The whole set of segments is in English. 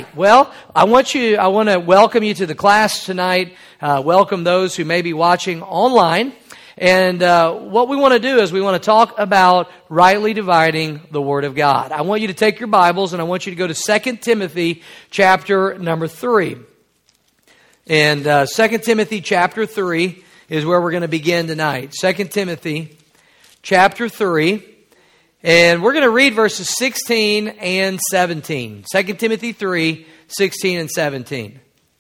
right. Well, I want to welcome you to the class tonight. Welcome those who may be watching online. And what we want to do is we want to talk about rightly dividing the Word of God. I want you to take your Bibles and I want you to go to 2 Timothy chapter number 3. And 2 Timothy chapter 3 is where we're going to begin tonight. 2 Timothy chapter 3. And we're going to read verses 16 and 17. 2 Timothy 3, 16 and 17.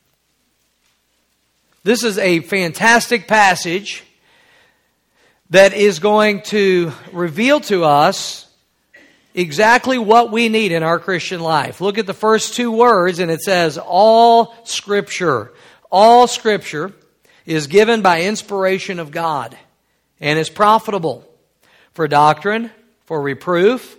This is a fantastic passage that is going to reveal to us exactly what we need in our Christian life. Look at the first two words, and it says, all Scripture. All Scripture is given by inspiration of God and is profitable for doctrine, for reproof,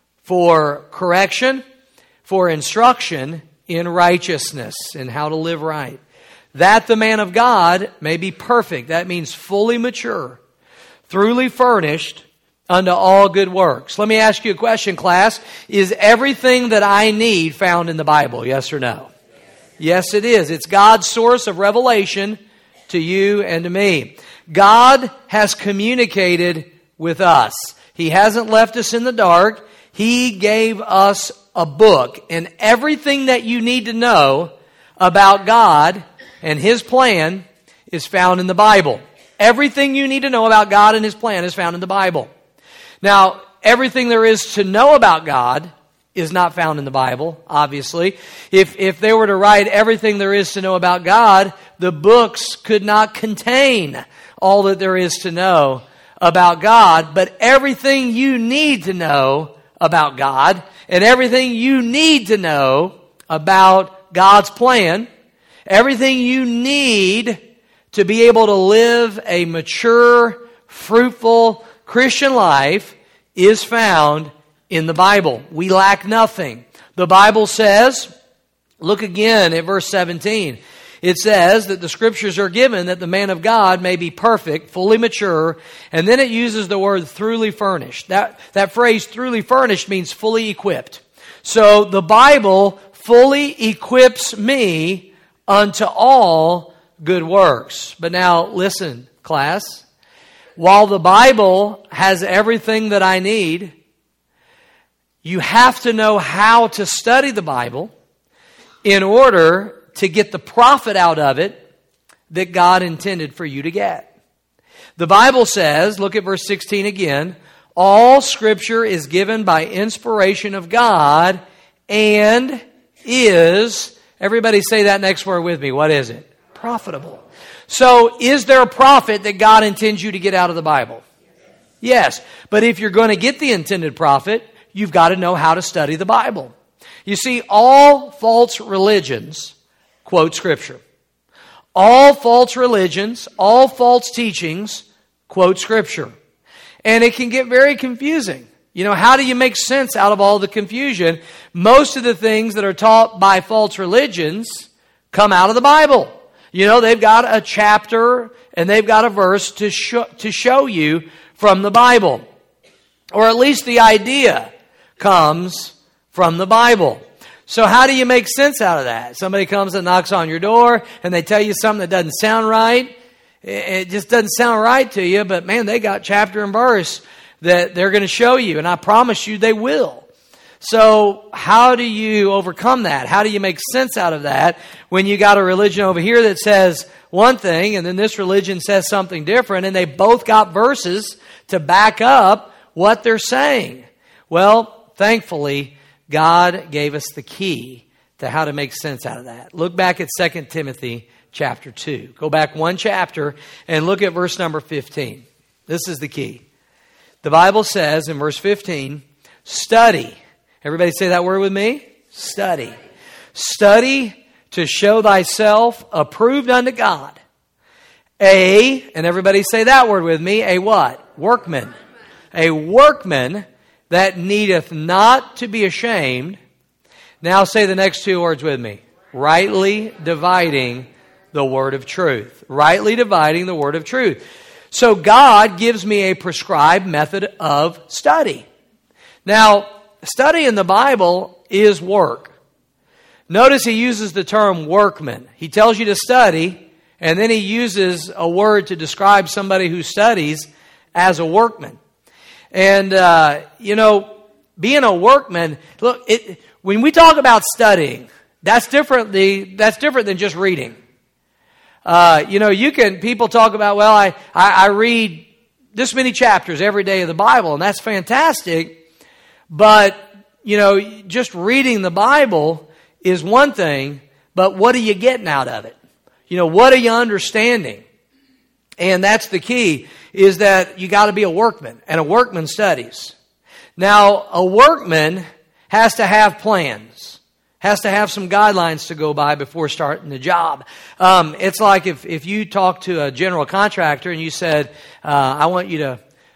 for correction, for instruction in righteousness and how to live right. That the man of God may be perfect. That means fully mature, thoroughly furnished unto all good works. Let me ask you a question, class. Is everything that I need found in the Bible? Yes or no? Yes, it is. It's God's source of revelation to you and to me. God has communicated with us. He hasn't left us in the dark. He gave us a book. And everything that you need to know about God and His plan is found in the Bible. Everything you need to know about God and His plan is found in the Bible. Now, everything there is to know about God is not found in the Bible, obviously. If they were to write everything there is to know about God, the books could not contain all that there is to know about God. But everything you need to know about God and everything you need to know about God's plan, everything you need to be able to live a mature, fruitful Christian life is found in the Bible. We lack nothing. The Bible says, look again at verse 17. It says that the Scriptures are given that the man of God may be perfect, fully mature, and then it uses the word thoroughly furnished. That phrase, thoroughly furnished, means fully equipped. So the Bible fully equips me unto all good works. But now listen, class. While the Bible has everything that I need, you have to know how to study the Bible in order to get the profit out of it that God intended for you to get. The Bible says, look at verse 16 again, all Scripture is given by inspiration of God and is, everybody say that next word with me, what is it? Profitable. So, is there a profit that God intends you to get out of the Bible? Yes. But if you're going to get the intended profit, you've got to know how to study the Bible. You see, all false religions quote Scripture. All false religions, all false teachings quote Scripture. And it can get very confusing. You know, how do you make sense out of all the confusion? Most of the things that are taught by false religions come out of the Bible. You know, they've got a chapter and they've got a verse to show you from the Bible. Or at least the idea comes from the Bible. So how do you make sense out of that? Somebody comes and knocks on your door and they tell you something that doesn't sound right. It just doesn't sound right to you, but man, they got chapter and verse that they're going to show you, and I promise you they will. So how do you overcome that? How do you make sense out of that when you got a religion over here that says one thing and then this religion says something different, and they both got verses to back up what they're saying? Well, thankfully, God gave us the key to how to make sense out of that. Look back at 2 Timothy chapter 2. Go back one chapter and look at verse number 15. This is the key. The Bible says in verse 15, study. Everybody say that word with me? Study. Study to show thyself approved unto God. And everybody say that word with me, a what? Workman. A workman that needeth not to be ashamed. Now say the next two words with me. Rightly dividing the word of truth. Rightly dividing the word of truth. So God gives me a prescribed method of study. Now, studying the Bible is work. Notice he uses the term workman. He tells you to study, and then he uses a word to describe somebody who studies as a workman. And, being a workman, look, when we talk about studying, that's different than just reading. People talk about, well, I read this many chapters every day of the Bible, and that's fantastic. But, just reading the Bible is one thing, but what are you getting out of it? What are you understanding? And that's the key, is that you got to be a workman, and a workman studies. Now, a workman has to have plans, has to have some guidelines to go by before starting the job. It's like if you talk to a general contractor and you said, I want you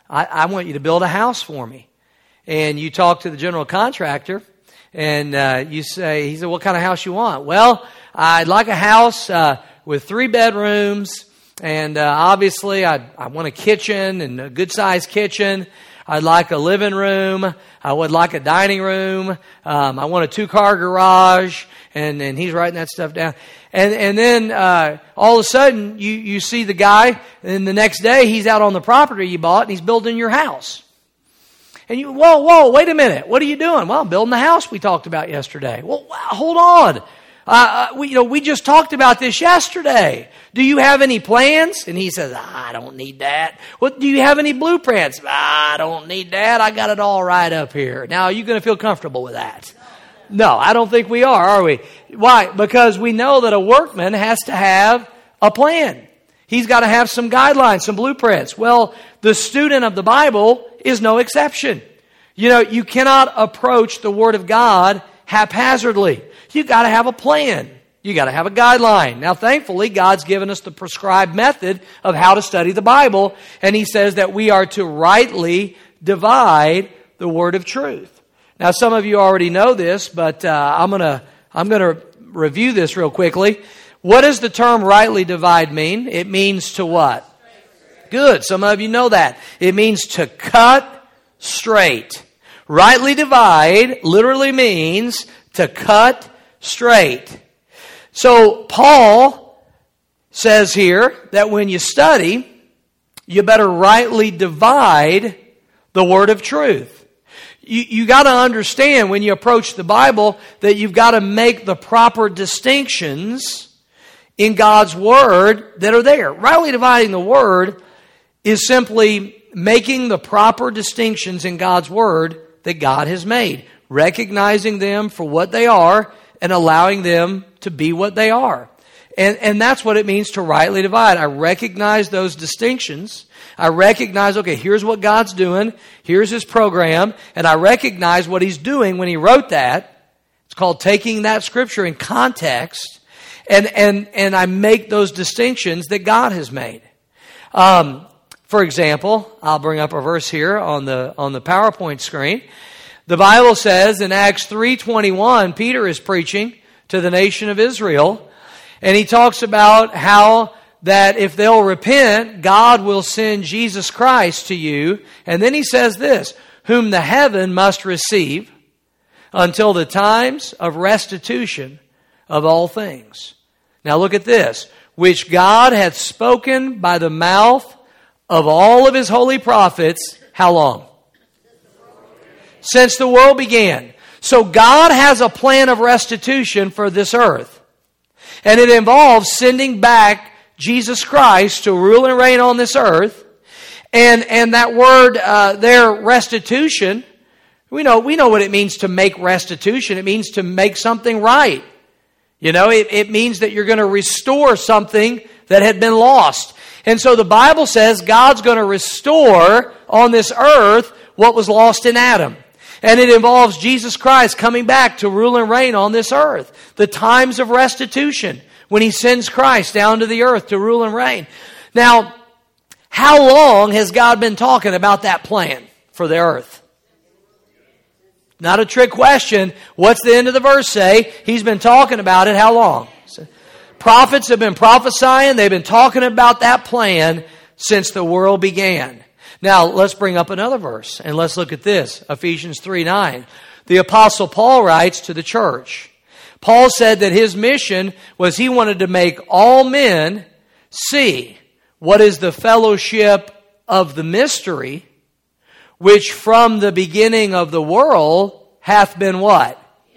to build a house for me. And you talk to the general contractor and he said, what kind of house you want? Well, I'd like a house with 3 bedrooms, and obviously I want a kitchen, and a good sized kitchen. I'd like a living room. I would like a dining room. I want a 2-car garage. And he's writing that stuff down. And then all of a sudden you see the guy, and the next day he's out on the property you bought and he's building your house. And you, whoa, wait a minute. What are you doing? Well, I'm building the house we talked about yesterday. Well, hold on. We just talked about this yesterday. Do you have any plans? And he says, I don't need that. Well, do you have any blueprints? I don't need that. I got it all right up here. Now, are you going to feel comfortable with that? No, I don't think we are we? Why? Because we know that a workman has to have a plan. He's got to have some guidelines, some blueprints. Well, the student of the Bible is no exception. You cannot approach the Word of God haphazardly. You got to have a plan. You got to have a guideline. Now, thankfully, God's given us the prescribed method of how to study the Bible, and He says that we are to rightly divide the word of truth. Now, some of you already know this, but I'm gonna review this real quickly. What does the term rightly divide mean? It means to what? Good. Some of you know that. It means to cut straight. Rightly divide literally means to cut straight. So Paul says here that when you study, you better rightly divide the word of truth. You got to understand when you approach the Bible that you've got to make the proper distinctions in God's Word that are there. Rightly dividing the Word is simply making the proper distinctions in God's Word that God has made, recognizing them for what they are and allowing them to be what they are. And that's what it means to rightly divide. I recognize those distinctions. I recognize, okay, here's what God's doing. Here's His program. And I recognize what He's doing when He wrote that. It's called taking that Scripture in context. And I make those distinctions that God has made. For example, I'll bring up a verse here on the PowerPoint screen. The Bible says in Acts 3:21, Peter is preaching to the nation of Israel. And he talks about how that if they'll repent, God will send Jesus Christ to you. And then he says this, whom the heaven must receive until the times of restitution of all things. Now look at this, which God hath spoken by the mouth of all of His holy prophets. How long? Since the world began. So God has a plan of restitution for this earth. And it involves sending back Jesus Christ to rule and reign on this earth. And that word there, restitution, we know what it means to make restitution. It means to make something right. It means that you're going to restore something that had been lost. And so the Bible says God's going to restore on this earth what was lost in Adam. And it involves Jesus Christ coming back to rule and reign on this earth. The times of restitution, when He sends Christ down to the earth to rule and reign. Now, how long has God been talking about that plan for the earth? Not a trick question. What's the end of the verse say? He's been talking about it how long? Prophets have been prophesying. They've been talking about that plan since the world began. Now, let's bring up another verse, and let's look at this. Ephesians 3:9. The Apostle Paul writes to the church, Paul said that his mission was he wanted to make all men see what is the fellowship of the mystery, which from the beginning of the world hath been what?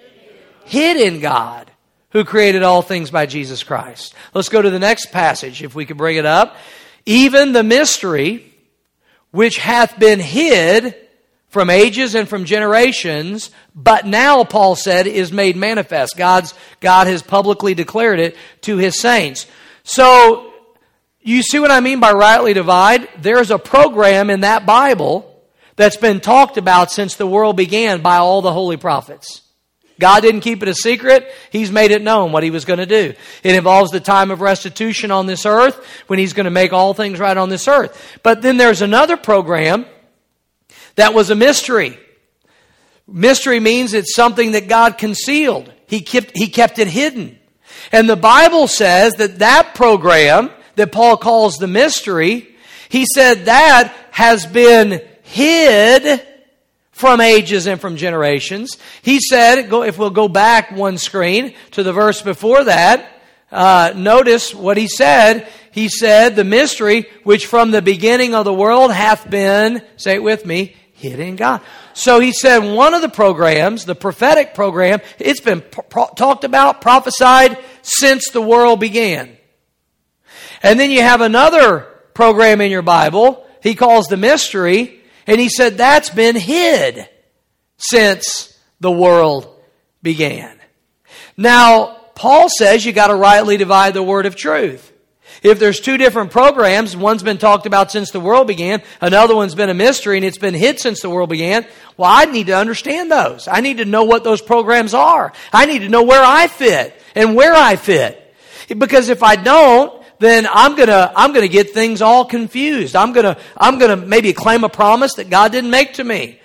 Hid in God, who created all things by Jesus Christ. Let's go to the next passage, if we could bring it up. Even the mystery which hath been hid from ages and from generations, but now, Paul said, is made manifest. God has publicly declared it to His saints. So, you see what I mean by rightly divide? There's a program in that Bible that's been talked about since the world began by all the holy prophets. God didn't keep it a secret. He's made it known what He was going to do. It involves the time of restitution on this earth, when He's going to make all things right on this earth. But then there's another program that was a mystery. Mystery means it's something that God concealed. He kept it hidden. And the Bible says that program that Paul calls the mystery, he said that has been hid from ages and from generations. He said, if we'll go back one screen to the verse before that, notice what he said. He said, the mystery which from the beginning of the world hath been, say it with me, hid in God. So he said one of the programs, the prophetic program, it's been talked about, prophesied since the world began. And then you have another program in your Bible he calls the mystery, and he said that's been hid since the world began. Now, Paul says you got to rightly divide the word of truth. If there's two different programs, one's been talked about since the world began, another one's been a mystery and it's been hid since the world began, well, I need to understand those. I need to know what those programs are. I need to know where I fit and where I fit. Because if I don't, then I'm gonna get things all confused. I'm gonna maybe claim a promise that God didn't make to me,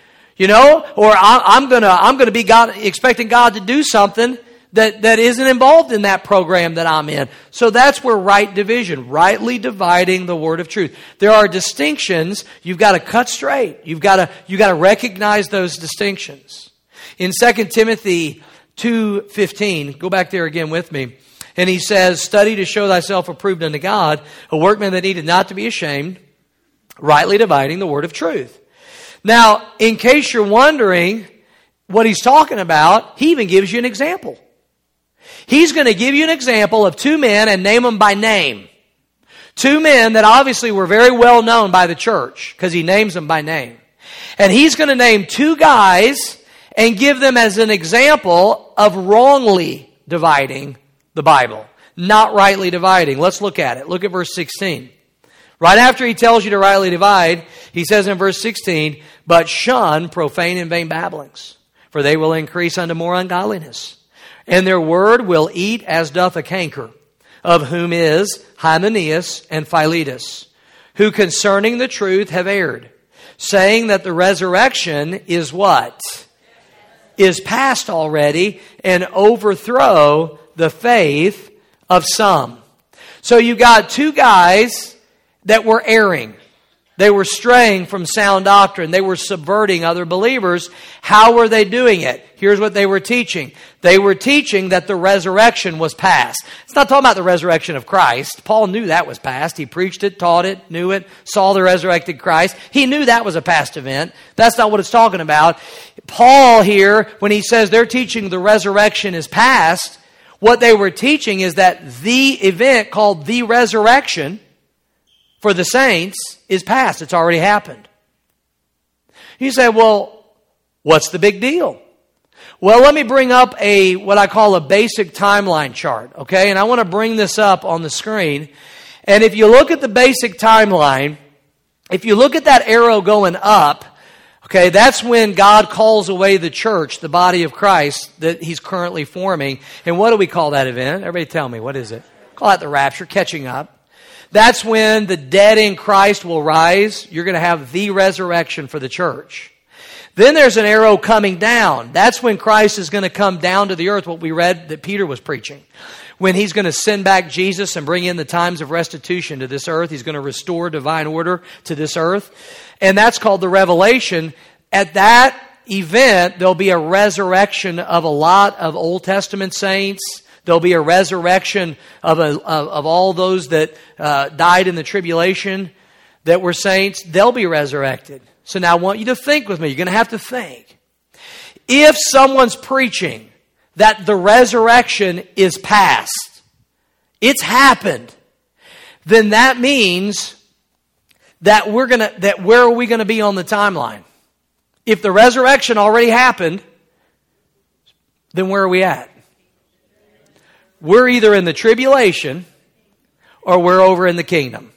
or I'm gonna be expecting God to do something that isn't involved in that program that I'm in. So that's where right division, rightly dividing the word of truth. There are distinctions you've got to cut straight. You've got to recognize those distinctions. In 2 Timothy 2:15, go back there again with me. And he says, study to show thyself approved unto God, a workman that needeth not to be ashamed, rightly dividing the word of truth. Now, in case you're wondering what he's talking about, he even gives you an example. He's going to give you an example of two men and name them by name. Two men that obviously were very well known by the church because he names them by name. And he's going to name two guys and give them as an example of wrongly dividing the Bible, not rightly dividing. Let's look at it. Look at verse 16. Right after he tells you to rightly divide, he says in verse 16, but shun profane and vain babblings, for they will increase unto more ungodliness. And their word will eat as doth a canker, of whom is Hymenaeus and Philetus, who concerning the truth have erred, saying that the resurrection is what? Is past already, and overthrow the faith of some. So you got two guys that were erring. They were straying from sound doctrine. They were subverting other believers. How were they doing it? Here's what they were teaching. They were teaching that the resurrection was past. It's not talking about the resurrection of Christ. Paul knew that was past. He preached it, taught it, knew it, saw the resurrected Christ. He knew that was a past event. That's not what it's talking about. Paul here, when he says they're teaching the resurrection is past, what they were teaching is that the event called the resurrection for the saints is past. It's already happened. You say, well, what's the big deal? Well, let me bring up what I call a basic timeline chart, okay? And I want to bring this up on the screen. And if you look at the basic timeline, if you look at that arrow going up, okay, that's when God calls away the church, the body of Christ that He's currently forming. And what do we call that event? Everybody tell me, what is it? Call that the rapture, catching up. That's when the dead in Christ will rise. You're going to have the resurrection for the church. Then there's an arrow coming down. That's when Christ is going to come down to the earth, what we read that Peter was preaching. When He's going to send back Jesus and bring in the times of restitution to this earth. He's going to restore divine order to this earth. And that's called the revelation. At that event, there'll be a resurrection of a lot of Old Testament saints. There'll be a resurrection of all those that died in the tribulation that were saints. They'll be resurrected. So now I want you to think with me. You're going to have to think. If someone's preaching that the resurrection is past, it's happened, then that means that where are we going to be on the timeline? If the resurrection already happened, then where are we at? We're either in the tribulation or we're over in the kingdom.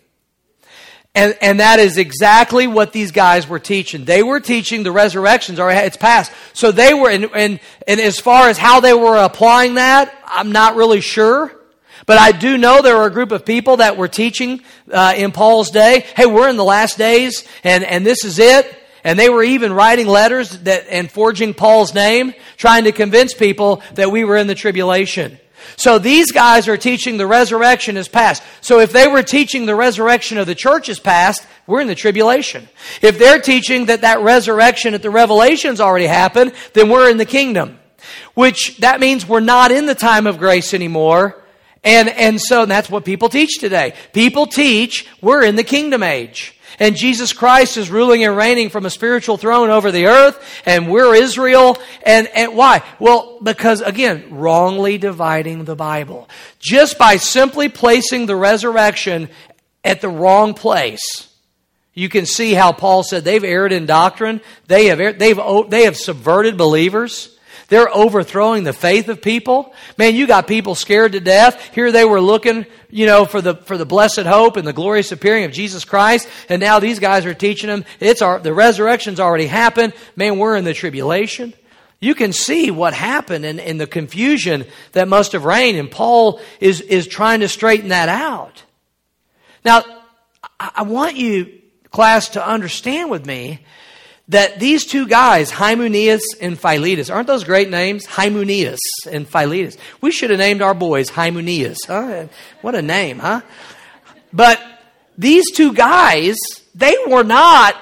And that is exactly what these guys were teaching. They were teaching the resurrection's already, it's past. So they were, and as far as how they were applying that, I'm not really sure. But I do know there were a group of people that were teaching in Paul's day, hey, we're in the last days, and this is it. And they were even writing letters and forging Paul's name, trying to convince people that we were in the tribulation. So these guys are teaching the resurrection is past. So if they were teaching the resurrection of the church is past, we're in the tribulation. If they're teaching that resurrection at the Revelation's already happened, then we're in the kingdom. Which, that means we're not in the time of grace anymore. And so that's what people teach today. People teach we're in the kingdom age. And Jesus Christ is ruling and reigning from a spiritual throne over the earth, and we're Israel. And why? Well, because, again, wrongly dividing the Bible. Just by simply placing the resurrection at the wrong place, you can see how Paul said they've erred in doctrine. They have subverted believers. They're overthrowing the faith of people. Man, you got people scared to death. Here they were looking, for the blessed hope and the glorious appearing of Jesus Christ. And now these guys are teaching them the resurrection's already happened. Man, we're in the tribulation. You can see what happened and the confusion that must have reigned. And Paul is trying to straighten that out. Now, I want you, class, to understand with me that these two guys, Hymenaeus and Philetus, aren't those great names? Hymenaeus and Philetus. We should have named our boys Hymenaeus. Huh? What a name, huh? But these two guys, they were not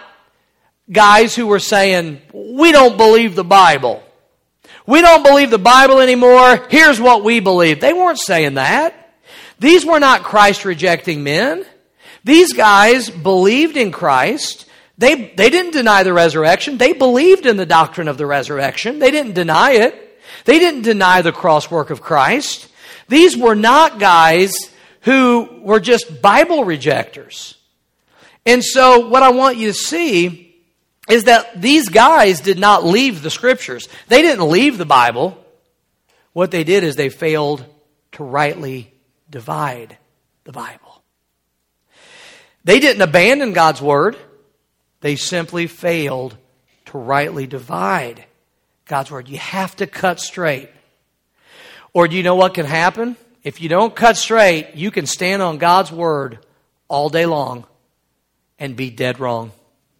guys who were saying, we don't believe the Bible. We don't believe the Bible anymore. Here's what we believe. They weren't saying that. These were not Christ-rejecting men. These guys believed in Christ. They didn't deny the resurrection. They believed in the doctrine of the resurrection. They didn't deny it. They didn't deny the cross work of Christ. These were not guys who were just Bible rejectors. And so what I want you to see is that these guys did not leave the Scriptures. They didn't leave the Bible. What they did is they failed to rightly divide the Bible. They didn't abandon God's Word. They simply failed to rightly divide God's Word. You have to cut straight. Or do you know what can happen? If you don't cut straight, you can stand on God's Word all day long and be dead wrong.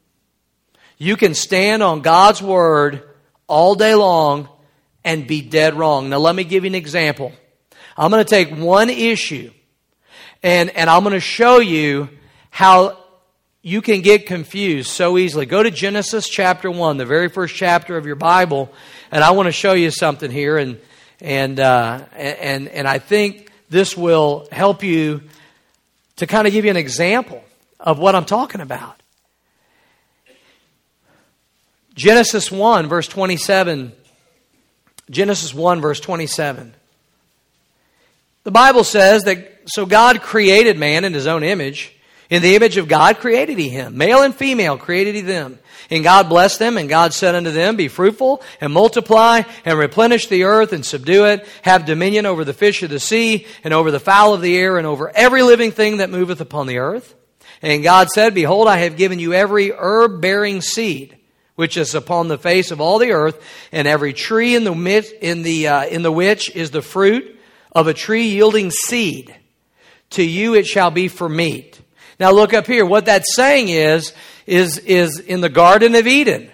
You can stand on God's Word all day long and be dead wrong. Now let me give you an example. I'm going to take one issue and I'm going to show you how you can get confused so easily. Go to Genesis chapter 1, the very first chapter of your Bible, and I want to show you something here, and I think this will help you to kind of give you an example of what I'm talking about. Genesis 1, verse 27. Genesis 1, verse 27. The Bible says that, so God created man in His own image. In the image of God created He him. Male and female created He them. And God blessed them, and God said unto them, be fruitful, and multiply, and replenish the earth, and subdue it. Have dominion over the fish of the sea, and over the fowl of the air, and over every living thing that moveth upon the earth. And God said, behold, I have given you every herb-bearing seed, which is upon the face of all the earth, and every tree in the which is the fruit of a tree yielding seed. To you it shall be for meat. Now look up here. What that's saying is in the Garden of Eden,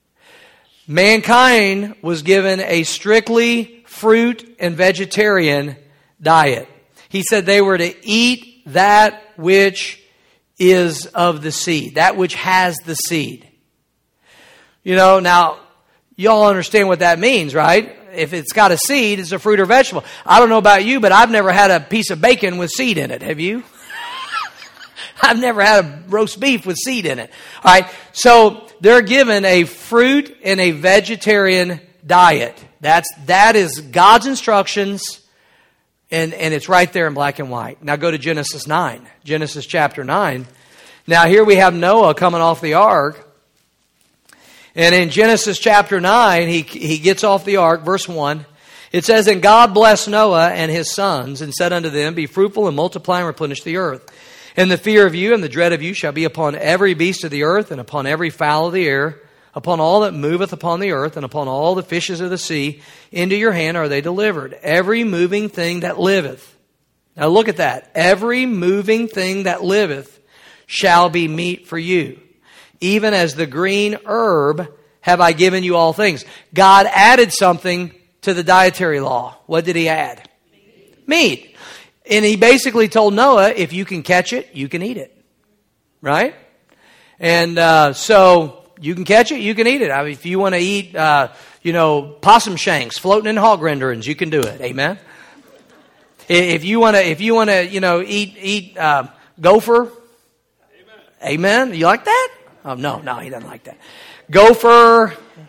mankind was given a strictly fruit and vegetarian diet. He said they were to eat that which is of the seed, that which has the seed. Now, Y'all understand what that means, right? If it's got a seed, it's a fruit or vegetable. I don't know about you, but I've never had a piece of bacon with seed in it. Have you? I've never had a roast beef with seed in it. All right. So they're given a fruit and a vegetarian diet. That is God's instructions, and it's right there in black and white. Now go to Genesis 9. Genesis chapter 9. Now here we have Noah coming off the ark. And in Genesis chapter 9, he gets off the ark, verse 1. It says, "And God blessed Noah and his sons, and said unto them, Be fruitful and multiply and replenish the earth. And the fear of you and the dread of you shall be upon every beast of the earth, and upon every fowl of the air, upon all that moveth upon the earth, and upon all the fishes of the sea. Into your hand are they delivered. Every moving thing that liveth." Now look at that. "Every moving thing that liveth shall be meat for you. Even as the green herb have I given you all things." God added something to the dietary law. What did he add? Meat. And he basically told Noah, if you can catch it, you can eat it. Right? And so you can catch it, you can eat it. I mean, if you want to eat, possum shanks floating in hog renderings, you can do it. Amen? If you want to, eat gopher. Amen? You like that? Oh, no, he doesn't like that. Gopher,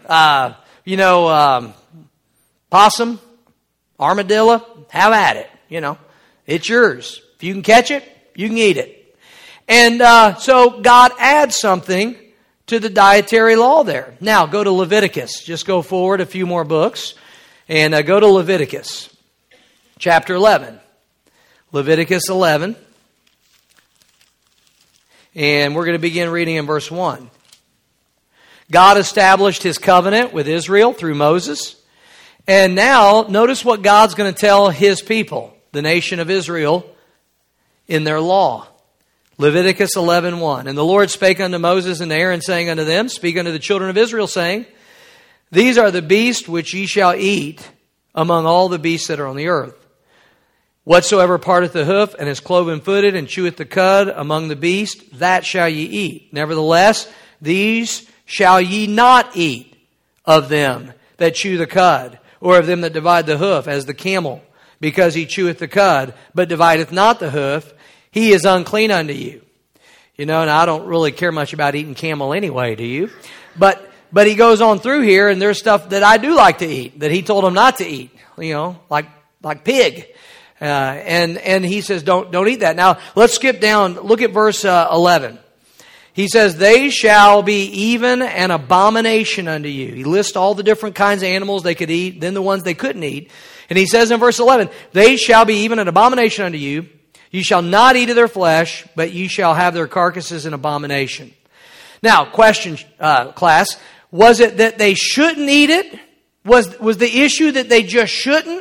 possum, armadillo, have at it. It's yours. If you can catch it, you can eat it. And so God adds something to the dietary law there. Now, go to Leviticus. Just go forward a few more books. And go to Leviticus, chapter 11. Leviticus 11. And we're going to begin reading in verse 1. God established his covenant with Israel through Moses. And now, notice what God's going to tell his people, the nation of Israel, in their law. Leviticus 11:1. "And the Lord spake unto Moses and Aaron, saying unto them, Speak unto the children of Israel, saying, These are the beasts which ye shall eat among all the beasts that are on the earth. Whatsoever parteth the hoof, and is cloven-footed, and cheweth the cud among the beasts, that shall ye eat. Nevertheless, these shall ye not eat of them that chew the cud, or of them that divide the hoof, as the camel, because he cheweth the cud, but divideth not the hoof, he is unclean unto you." And I don't really care much about eating camel anyway, do you? But he goes on through here, and there's stuff that I do like to eat, that he told them not to eat, like pig. And he says, don't eat that. Now, let's skip down. Look at verse 11. He says, "They shall be even an abomination unto you." He lists all the different kinds of animals they could eat, then the ones they couldn't eat. And he says in verse 11, "They shall be even an abomination unto you. You shall not eat of their flesh, but you shall have their carcasses in abomination." Now, question, class. Was it that they shouldn't eat it? Was the issue that they just shouldn't?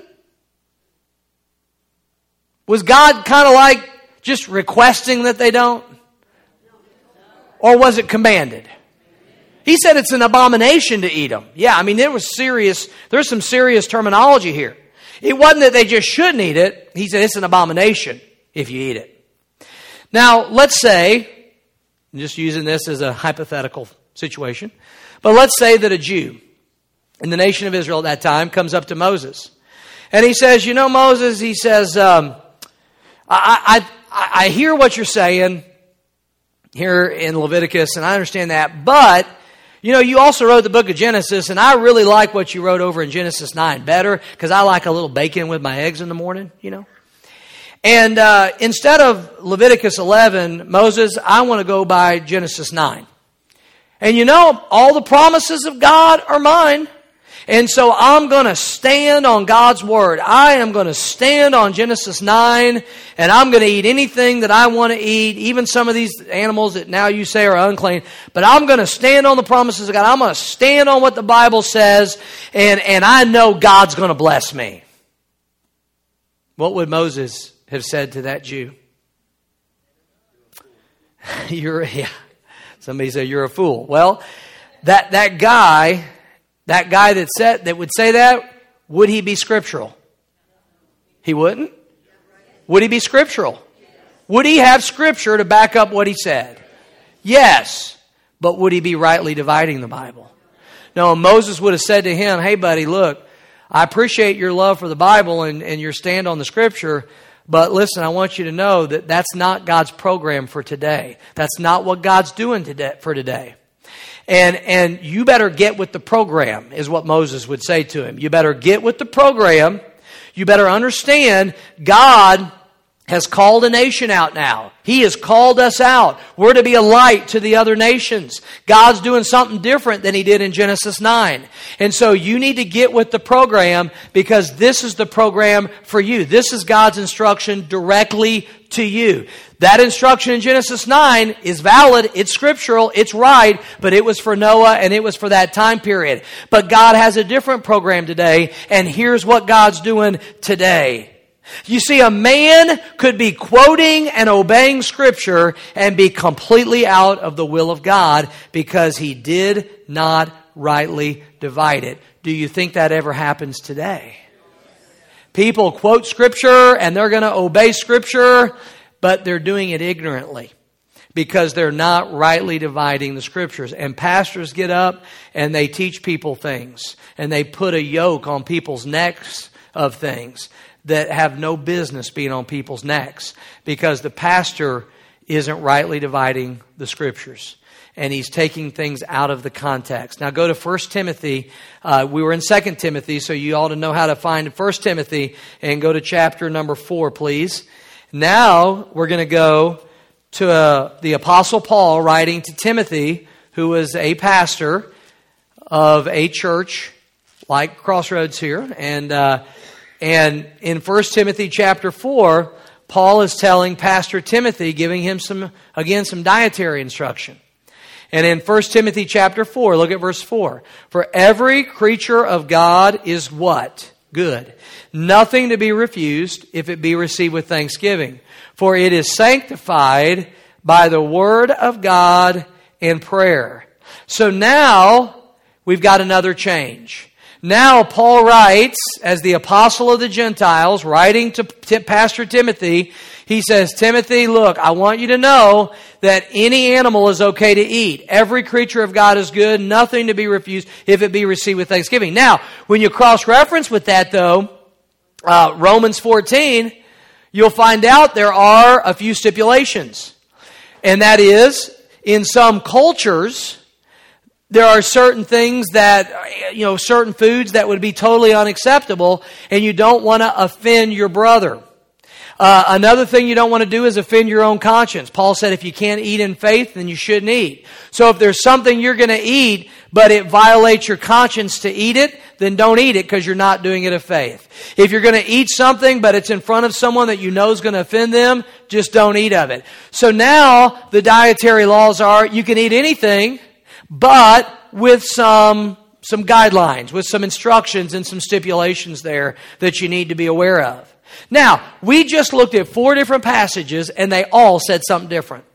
Was God kind of like just requesting that they don't? Or was it commanded? He said it's an abomination to eat them. Yeah, I mean, there's some serious terminology here. It wasn't that they just shouldn't eat it. He said it's an abomination if you eat it. Now, let's say, I'm just using this as a hypothetical situation, but let's say that a Jew in the nation of Israel at that time comes up to Moses. And he says, Moses, he says, I hear what you're saying here in Leviticus, and I understand that, but, you also wrote the book of Genesis, and I really like what you wrote over in Genesis 9 better, because I like a little bacon with my eggs in the morning, And instead of Leviticus 11, Moses, I want to go by Genesis 9. And all the promises of God are mine. And so I'm going to stand on God's Word. I am going to stand on Genesis 9, and I'm going to eat anything that I want to eat, even some of these animals that now you say are unclean. But I'm going to stand on the promises of God. I'm going to stand on what the Bible says, and I know God's going to bless me. What would Moses have said to that Jew? Somebody said, "You're a fool." Well, that guy that would say that, would he be scriptural? He wouldn't? Would he be scriptural? Would he have scripture to back up what he said? Yes. But would he be rightly dividing the Bible? No, Moses would have said to him, hey buddy, look, I appreciate your love for the Bible and your stand on the Scripture, but listen, I want you to know that that's not God's program for today. That's not what God's doing for today. And you better get with the program, is what Moses would say to him. You better get with the program. You better understand God has called a nation out now. He has called us out. We're to be a light to the other nations. God's doing something different than He did in Genesis 9. And so you need to get with the program, because this is the program for you. This is God's instruction directly to you. That instruction in Genesis 9 is valid, it's scriptural, it's right, but it was for Noah and it was for that time period. But God has a different program today, and here's what God's doing today. You see, a man could be quoting and obeying Scripture and be completely out of the will of God because he did not rightly divide it. Do you think that ever happens today? People quote Scripture and they're going to obey Scripture, but they're doing it ignorantly because they're not rightly dividing the Scriptures. And pastors get up and they teach people things, and they put a yoke on people's necks of things that have no business being on people's necks, because the pastor isn't rightly dividing the Scriptures. And he's taking things out of the context. Now go to 1 Timothy. We were in 2 Timothy, so you ought to know how to find 1 Timothy. And go to chapter number 4, please. Now we're going to go to the Apostle Paul writing to Timothy, who was a pastor of a church like Crossroads here. And in 1 Timothy chapter 4, Paul is telling Pastor Timothy, giving him some dietary instruction. And in 1 Timothy chapter 4, look at verse 4. For every creature of God is what? Good. Nothing to be refused if it be received with thanksgiving. For it is sanctified by the word of God and prayer. So now we've got another change. Now Paul writes, as the apostle of the Gentiles, writing to Pastor Timothy, he says, Timothy, look, I want you to know that any animal is okay to eat. Every creature of God is good, nothing to be refused if it be received with thanksgiving. Now, when you cross-reference with that, though, Romans 14, you'll find out there are a few stipulations. And that is, in some cultures, there are certain things that, certain foods that would be totally unacceptable, and you don't want to offend your brother. Another thing you don't want to do is offend your own conscience. Paul said if you can't eat in faith, then you shouldn't eat. So if there's something you're going to eat, but it violates your conscience to eat it, then don't eat it because you're not doing it of faith. If you're going to eat something, but it's in front of someone that you know is going to offend them, just don't eat of it. So now the dietary laws are you can eat anything, but with some guidelines, with some instructions and some stipulations there that you need to be aware of. Now, we just looked at 4 different passages and they all said something different.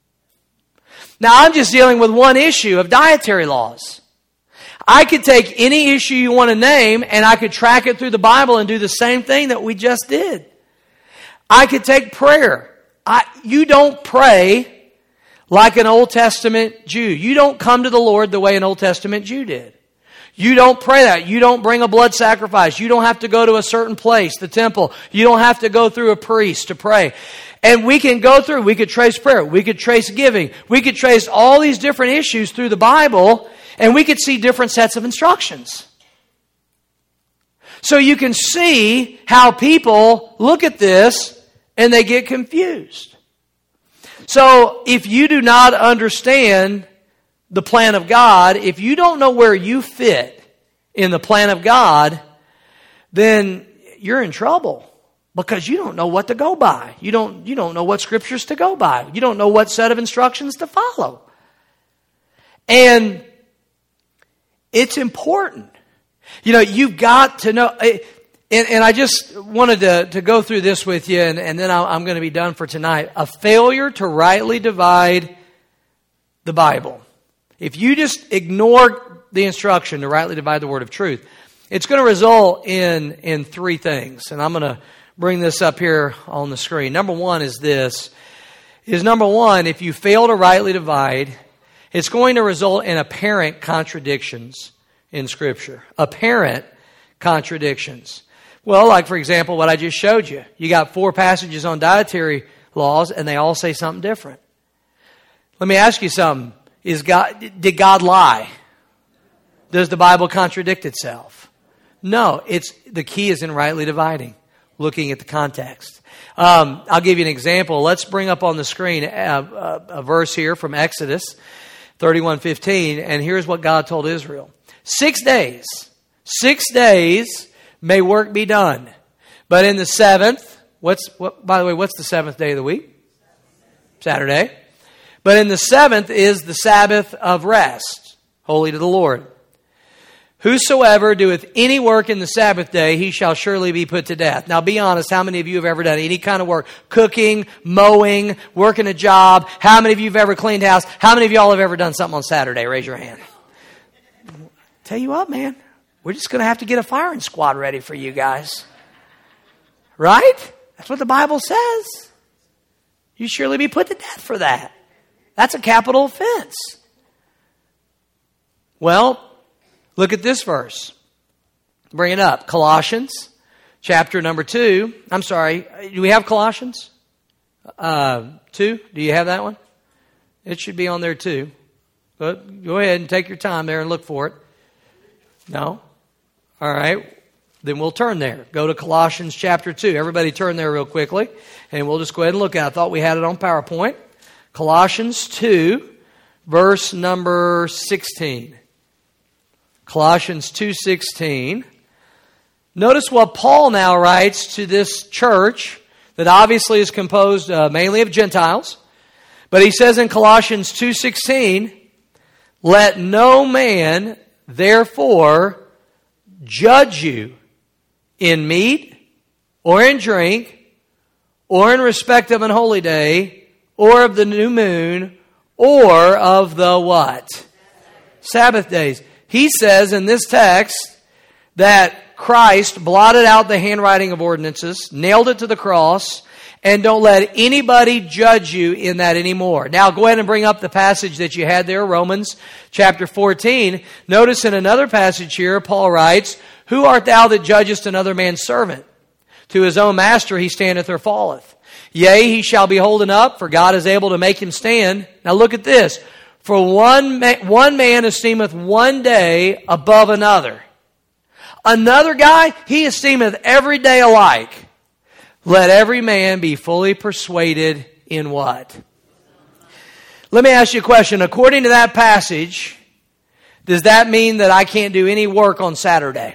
Now, I'm just dealing with one issue of dietary laws. I could take any issue you want to name and I could track it through the Bible and do the same thing that we just did. I could take prayer. You don't pray like an Old Testament Jew. You don't come to the Lord the way an Old Testament Jew did. You don't pray that. You don't bring a blood sacrifice. You don't have to go to a certain place, the temple. You don't have to go through a priest to pray. And we could trace prayer. We could trace giving. We could trace all these different issues through the Bible, and we could see different sets of instructions. So you can see how people look at this and they get confused. So if you do not understand the plan of God, if you don't know where you fit in the plan of God, then you're in trouble because you don't know what to go by. You don't know what scriptures to go by. You don't know what set of instructions to follow. And it's important. You've got to know. And I just wanted to go through this with you, and then I'm going to be done for tonight. A failure to rightly divide the Bible. If you just ignore the instruction to rightly divide the word of truth, it's going to result in 3 things. And I'm going to bring this up here on the screen. Number one is this. If you fail to rightly divide, it's going to result in apparent contradictions in Scripture. Apparent contradictions. Well, like for example, what I just showed you. You got 4 passages on dietary laws, and they all say something different. Let me ask you something. Did God lie? Does the Bible contradict itself? No. The key is in rightly dividing, looking at the context. I'll give you an example. Let's bring up on the screen a verse here from Exodus 31:15, and here's what God told Israel. 6 days may work be done, but in the 7th, by the way, what's the 7th day of the week? Saturday. But in the 7th is the Sabbath of rest, holy to the Lord. Whosoever doeth any work in the Sabbath day, he shall surely be put to death. Now be honest, how many of you have ever done any kind of work? Cooking, mowing, working a job. How many of you have ever cleaned house? How many of y'all have ever done something on Saturday? Raise your hand. Tell you what, man. We're just going to have to get a firing squad ready for you guys. Right? That's what the Bible says. You surely be put to death for that. That's a capital offense. Well, look at this verse. Bring it up. Colossians, chapter number 2. I'm sorry. Do we have Colossians? 2? Do you have that one? It should be on there too. But go ahead and take your time there and look for it. No? All right. Then we'll turn there. Go to Colossians chapter 2. Everybody turn there real quickly. And we'll just go ahead and look at it. I thought we had it on PowerPoint. Colossians 2, verse number 16. Colossians 2:16. Notice what Paul now writes to this church that obviously is composed mainly of Gentiles. But he says in Colossians 2:16, let no man therefore judge you in meat or in drink or in respect of an holy day or of the new moon or of the what? Sabbath days. He says in this text that Christ blotted out the handwriting of ordinances, nailed it to the cross, and don't let anybody judge you in that anymore. Now go ahead and bring up the passage that you had there, Romans chapter 14. Notice in another passage here, Paul writes, who art thou that judgest another man's servant? To his own master he standeth or falleth. Yea, he shall be holden up, for God is able to make him stand. Now look at this. For one man esteemeth one day above another. Another guy, he esteemeth every day alike. Let every man be fully persuaded in what? Let me ask you a question. According to that passage, does that mean that I can't do any work on Saturday?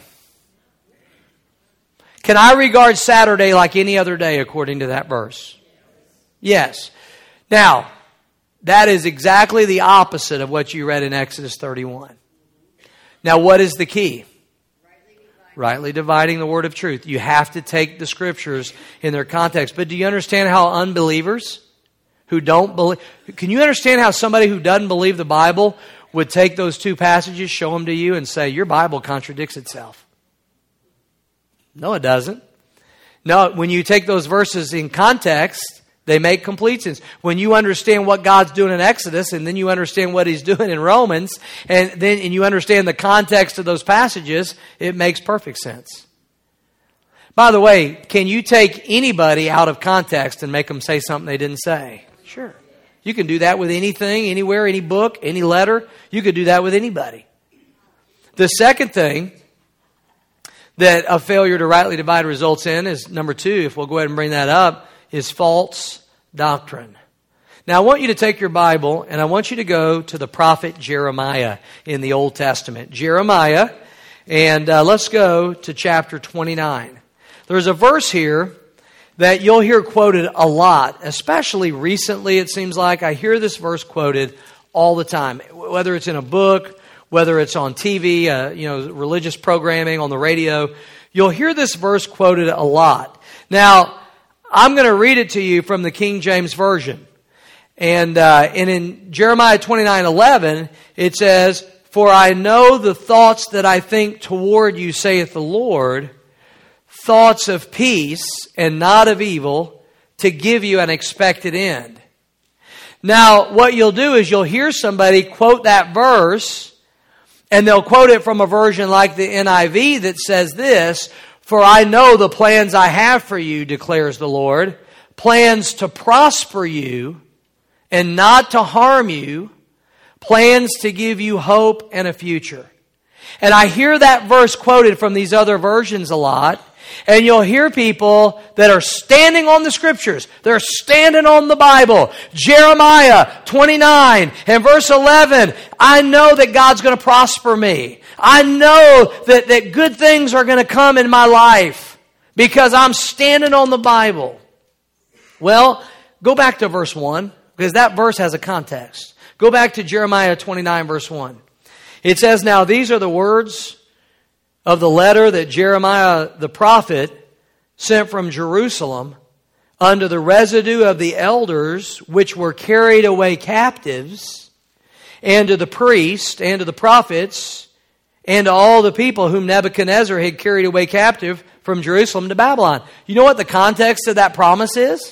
Can I regard Saturday like any other day according to that verse? Yes. Now, that is exactly the opposite of what you read in Exodus 31. Now, what is the key? Rightly dividing the word of truth. You have to take the scriptures in their context. But do you understand how unbelievers who don't believe... Can you understand how somebody who doesn't believe the Bible would take those 2 passages, show them to you, and say, your Bible contradicts itself? No, it doesn't. No, when you take those verses in context, they make complete sense. When you understand what God's doing in Exodus, and then you understand what He's doing in Romans, and you understand the context of those passages, it makes perfect sense. By the way, can you take anybody out of context and make them say something they didn't say? Sure. You can do that with anything, anywhere, any book, any letter. You could do that with anybody. The second thing that a failure to rightly divide results in is number 2, if we'll go ahead and bring that up, is false doctrine. Now I want you to take your Bible and I want you to go to the prophet Jeremiah in the Old Testament. Jeremiah, and let's go to chapter 29. There's a verse here that you'll hear quoted a lot, especially recently it seems like. I hear this verse quoted all the time, whether it's in a book, whether it's on TV, religious programming, on the radio. You'll hear this verse quoted a lot. Now, I'm going to read it to you from the King James Version. And in Jeremiah 29:11, it says, for I know the thoughts that I think toward you, saith the Lord, thoughts of peace and not of evil, to give you an expected end. Now, what you'll do is you'll hear somebody quote that verse, And they'll quote it from a version like the NIV that says this, "For I know the plans I have for you, declares the Lord, plans to prosper you and not to harm you, plans to give you hope and a future." And I hear that verse quoted from these other versions a lot. And you'll hear people that are standing on the Scriptures. They're standing on the Bible. Jeremiah 29 and verse 11. I know that God's going to prosper me. I know that good things are going to come in my life because I'm standing on the Bible. Well, go back to verse 1 because that verse has a context. Go back to Jeremiah 29 verse 1. It says, "Now these are the words of the letter that Jeremiah the prophet sent from Jerusalem unto the residue of the elders which were carried away captives, and to the priests, and to the prophets, and to all the people whom Nebuchadnezzar had carried away captive from Jerusalem to Babylon." You know what the context of that promise is?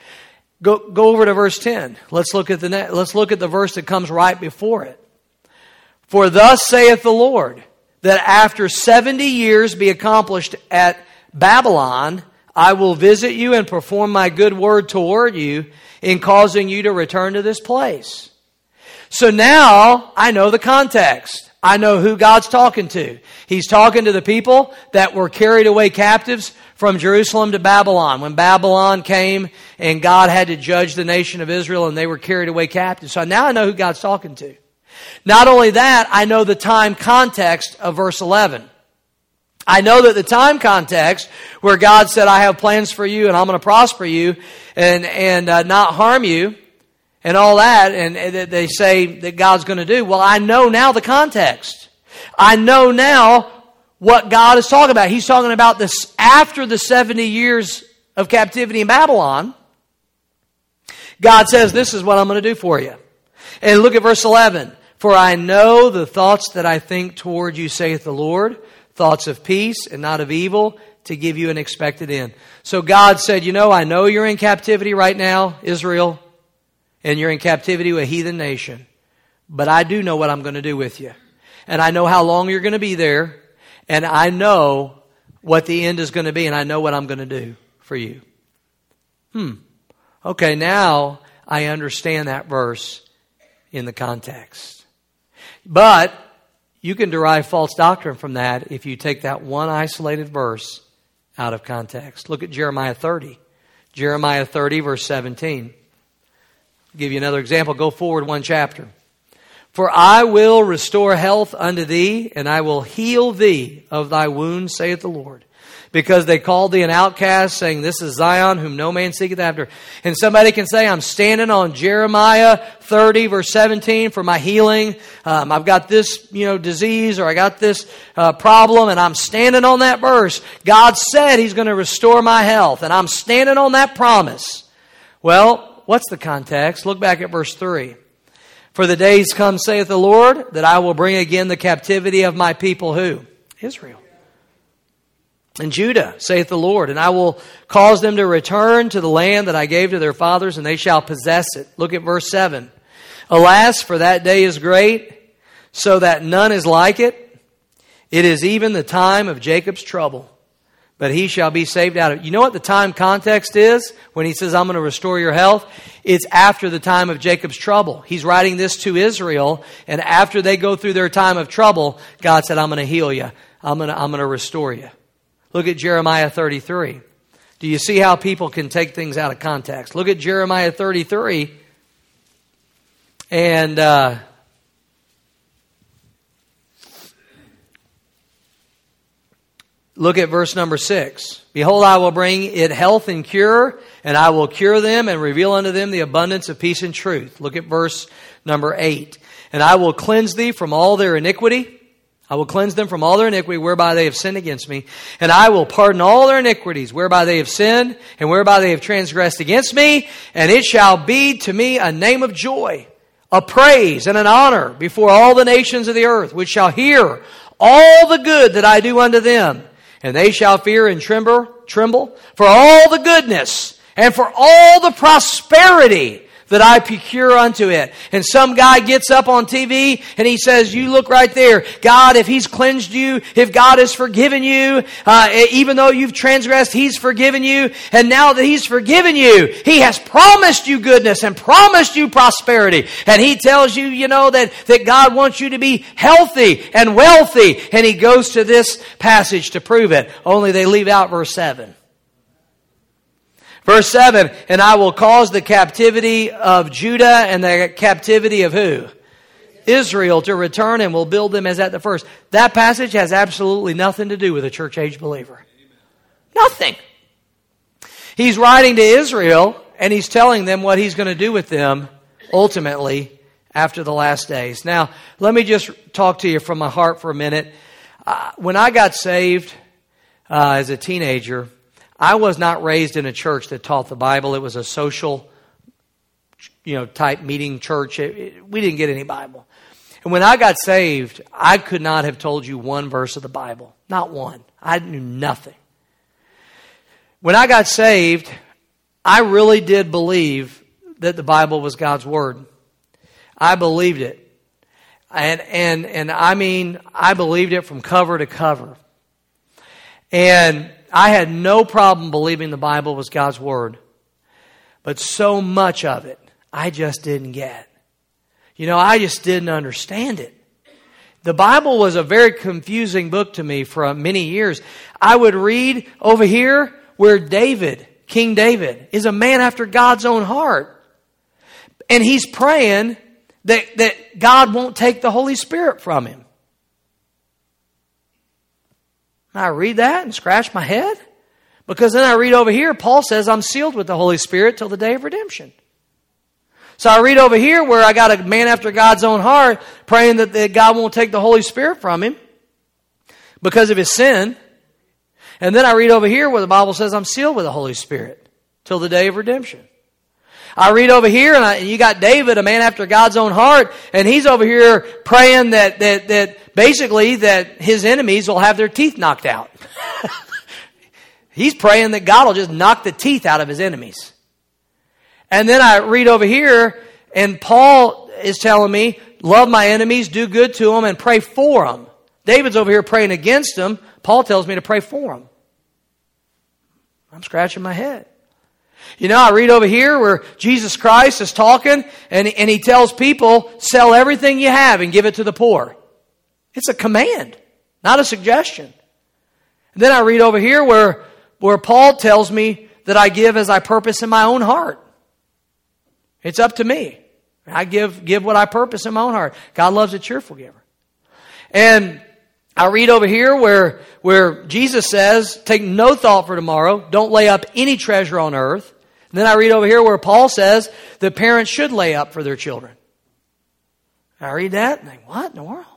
Go over to verse 10. Let's look at the verse that comes right before it. "For thus saith the Lord, that after 70 years be accomplished at Babylon, I will visit you and perform my good word toward you in causing you to return to this place." So now I know the context. I know who God's talking to. He's talking to the people that were carried away captives from Jerusalem to Babylon. When Babylon came and God had to judge the nation of Israel and they were carried away captives. So now I know who God's talking to. Not only that, I know the time context of verse 11. I know that the time context where God said, "I have plans for you and I'm going to prosper you and not harm you," and all that, and they say that God's going to do. Well, I know now the context. I know now what God is talking about. He's talking about this after the 70 years of captivity in Babylon. God says, "This is what I'm going to do for you." And look at verse 11. "For I know the thoughts that I think toward you, saith the Lord, thoughts of peace and not of evil, to give you an expected end." So God said, I know you're in captivity right now, Israel, and you're in captivity with a heathen nation. But I do know what I'm going to do with you. And I know how long you're going to be there. And I know what the end is going to be. And I know what I'm going to do for you. Okay, now I understand that verse in the context. But you can derive false doctrine from that if you take that one isolated verse out of context. Look at Jeremiah 30. Jeremiah 30 verse 17. I'll give you another example. Go forward one chapter. "For I will restore health unto thee, and I will heal thee of thy wounds, saith the Lord. Because they called thee an outcast, saying, This is Zion, whom no man seeketh after." And somebody can say, "I'm standing on Jeremiah 30, verse 17 for my healing. I've got this, disease, or I got this problem, and I'm standing on that verse. God said He's going to restore my health, and I'm standing on that promise." Well, what's the context? Look back at verse 3. "For the days come, saith the Lord, that I will bring again the captivity of my people," who? Israel. "And Judah, saith the Lord, and I will cause them to return to the land that I gave to their fathers, and they shall possess it." Look at verse 7. "Alas, for that day is great, so that none is like it. It is even the time of Jacob's trouble, but he shall be saved out of it." You know what the time context is when he says, "I'm going to restore your health"? It's after the time of Jacob's trouble. He's writing this to Israel, and after they go through their time of trouble, God said, "I'm going to heal you. I'm going to restore you." Look at Jeremiah 33. Do you see how people can take things out of context? Look at Jeremiah 33 and look at verse number 6. "Behold, I will bring it health and cure, and I will cure them and reveal unto them the abundance of peace and truth." Look at verse number 8. "And I will cleanse thee from all their iniquity. I will cleanse them from all their iniquity whereby they have sinned against me. And I will pardon all their iniquities whereby they have sinned and whereby they have transgressed against me. And it shall be to me a name of joy, a praise and an honor before all the nations of the earth, which shall hear all the good that I do unto them. And they shall fear and tremble for all the goodness and for all the prosperity that I procure unto it. And some guy gets up on TV and he says, you look right there. God, if He's cleansed you, if God has forgiven you, even though you've transgressed, He's forgiven you. And now that He's forgiven you, He has promised you goodness and promised you prosperity. And He tells you, that God wants you to be healthy and wealthy. And He goes to this passage to prove it. Only they leave out verse 7. Verse 7, and I will cause the captivity of Judah and the captivity of who? Israel to return, and will build them as at the first. That passage has absolutely nothing to do with a church-age believer. Nothing. He's writing to Israel, and He's telling them what He's going to do with them ultimately after the last days. Now, let me just talk to you from my heart for a minute. When I got saved as a teenager, I was not raised in a church that taught the Bible. It was a social, type meeting church. We didn't get any Bible. And when I got saved, I could not have told you one verse of the Bible. Not one. I knew nothing. When I got saved, I really did believe that the Bible was God's Word. I believed it. And I mean, I believed it from cover to cover. And I had no problem believing the Bible was God's Word. But so much of it, I just didn't get. I just didn't understand it. The Bible was a very confusing book to me for many years. I would read over here where David, King David, is a man after God's own heart. And he's praying that God won't take the Holy Spirit from him. I read that and scratch my head. Because then I read over here, Paul says I'm sealed with the Holy Spirit till the day of redemption. So I read over here where I got a man after God's own heart praying that God won't take the Holy Spirit from him because of his sin. And then I read over here where the Bible says I'm sealed with the Holy Spirit till the day of redemption. I read over here and you got David, a man after God's own heart, and he's over here praying that basically that his enemies will have their teeth knocked out. He's praying that God will just knock the teeth out of his enemies. And then I read over here, and Paul is telling me, love my enemies, do good to them, and pray for them. David's over here praying against them. Paul tells me to pray for them. I'm scratching my head. I read over here where Jesus Christ is talking, and He tells people, sell everything you have and give it to the poor. It's a command, not a suggestion. And then I read over here where Paul tells me that I give as I purpose in my own heart. It's up to me. I give what I purpose in my own heart. God loves a cheerful giver. And I read over here where Jesus says, take no thought for tomorrow. Don't lay up any treasure on earth. And then I read over here where Paul says that parents should lay up for their children. I read that and I think, what in the world?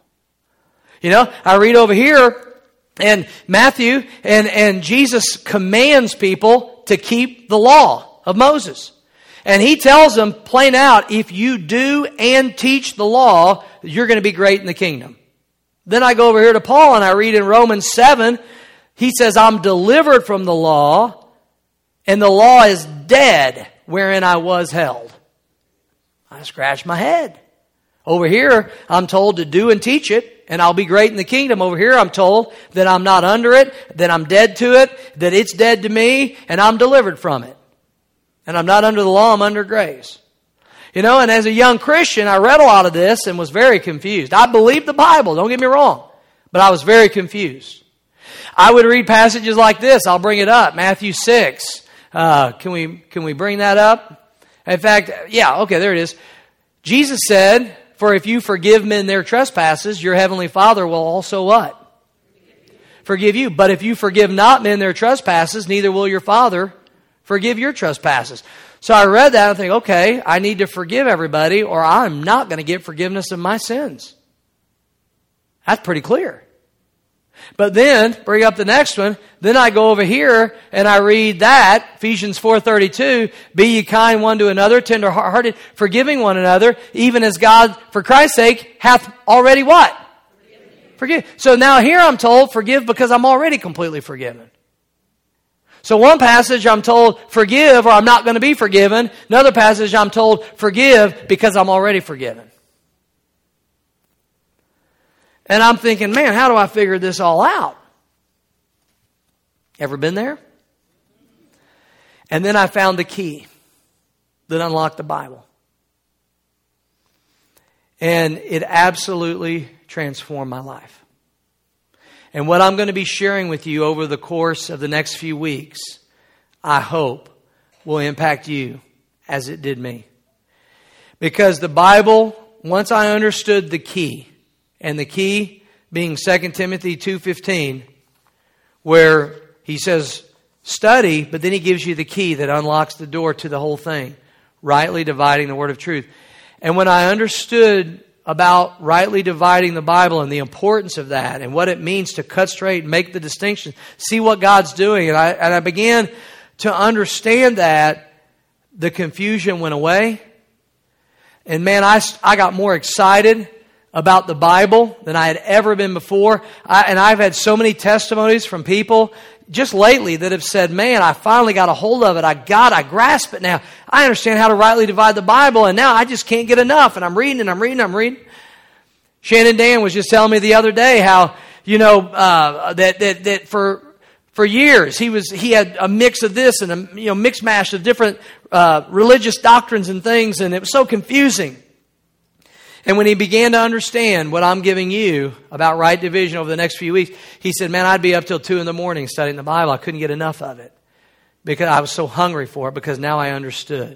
I read over here and Matthew and Jesus commands people to keep the law of Moses. And He tells them plain out, if you do and teach the law, you're going to be great in the kingdom. Then I go over here to Paul and I read in Romans 7, he says, I'm delivered from the law, and the law is dead wherein I was held. I scratch my head. Over here, I'm told to do and teach it, and I'll be great in the kingdom. Over here, I'm told that I'm not under it, that I'm dead to it, that it's dead to me, and I'm delivered from it. And I'm not under the law, I'm under grace. And as a young Christian, I read a lot of this and was very confused. I believed the Bible, don't get me wrong, but I was very confused. I would read passages like this. I'll bring it up. Matthew 6. Can we bring that up? In fact, okay, there it is. Jesus said, for if you forgive men their trespasses, your heavenly Father will also what? Forgive you. But if you forgive not men their trespasses, neither will your Father forgive your trespasses. So I read that and think, okay, I need to forgive everybody or I'm not going to get forgiveness of my sins. That's pretty clear. But then, bring up the next one, then I go over here and I read that, Ephesians 4:32, be ye kind one to another, tender-hearted, forgiving one another, even as God, for Christ's sake, hath already what? Forgive. So now here I'm told, forgive because I'm already completely forgiven. So one passage I'm told, forgive or I'm not going to be forgiven. Another passage I'm told, forgive because I'm already forgiven. And I'm thinking, man, how do I figure this all out? Ever been there? And then I found the key that unlocked the Bible. And it absolutely transformed my life. And what I'm going to be sharing with you over the course of the next few weeks, I hope, will impact you as it did me. Because the Bible, once I understood the key, and the key being 2 Timothy 2:15, where he says, study, but then he gives you the key that unlocks the door to the whole thing, rightly dividing the word of truth. And when I understood about rightly dividing the Bible and the importance of that and what it means to cut straight and make the distinction, see what God's doing, and I began to understand that, the confusion went away. And man, I got more excited about the Bible than I had ever been before. And I've had so many testimonies from people just lately that have said, man, I finally got a hold of it. I grasp it now. I understand how to rightly divide the Bible, and now I just can't get enough. And I'm reading and I'm reading. Shannon Dan was just telling me the other day how, that for years he had a mix of this and a mix mash of different religious doctrines and things, and it was so confusing. And when he began to understand what I'm giving you about right division over the next few weeks, he said, man, I'd be up till 2 a.m. studying the Bible. I couldn't get enough of it because I was so hungry for it, because now I understood.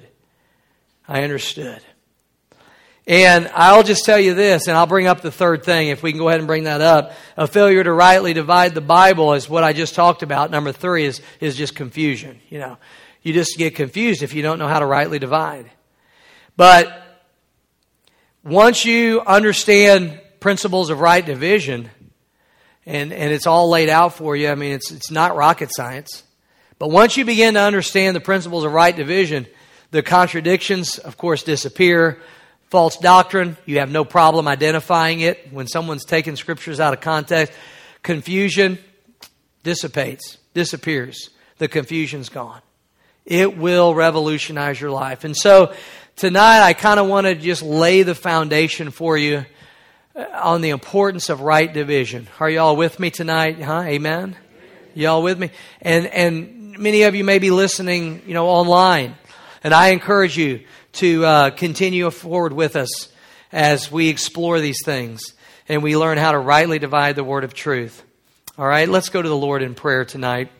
And I'll just tell you this, and I'll bring up the third thing, if we can go ahead and bring that up. A failure to rightly divide the Bible is what I just talked about. Number 3 is just confusion. You just get confused if you don't know how to rightly divide. But once you understand principles of right division, and it's all laid out for you, I mean, it's not rocket science. But once you begin to understand the principles of right division, the contradictions, of course, disappear. False doctrine, you have no problem identifying it. When someone's taking scriptures out of context, confusion dissipates, disappears. The confusion's gone. It will revolutionize your life. And so tonight, I kind of want to just lay the foundation for you on the importance of right division. Are you all with me tonight? Huh? Amen? You all with me? And many of you may be listening, online. And I encourage you to continue forward with us as we explore these things and we learn how to rightly divide the word of truth. All right, let's go to the Lord in prayer tonight.